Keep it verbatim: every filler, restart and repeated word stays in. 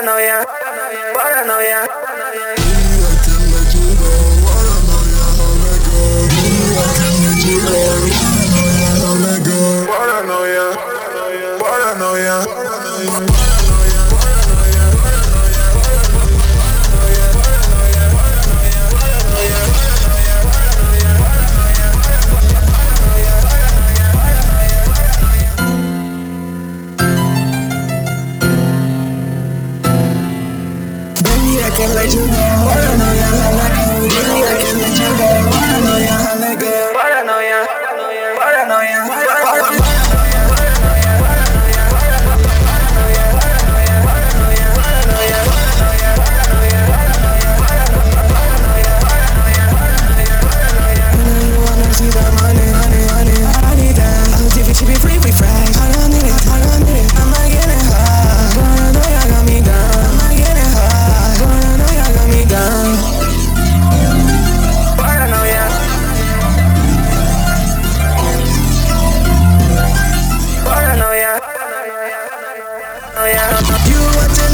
paranoia, paranoia. Paranoia, paranoia, paranoia. I can't let you go. Paranoia, baby, I can't let you go. Paranoia, Paranoia, paranoia, paranoia. See the money, honey, honey, I need that. I'm different, she be free, free, fresh. I don't need it, I don't need it. I'm not getting high. Paranoia got me down. I'm not getting high. Paranoia got me down. Paranoia, paranoia, paranoia. You want to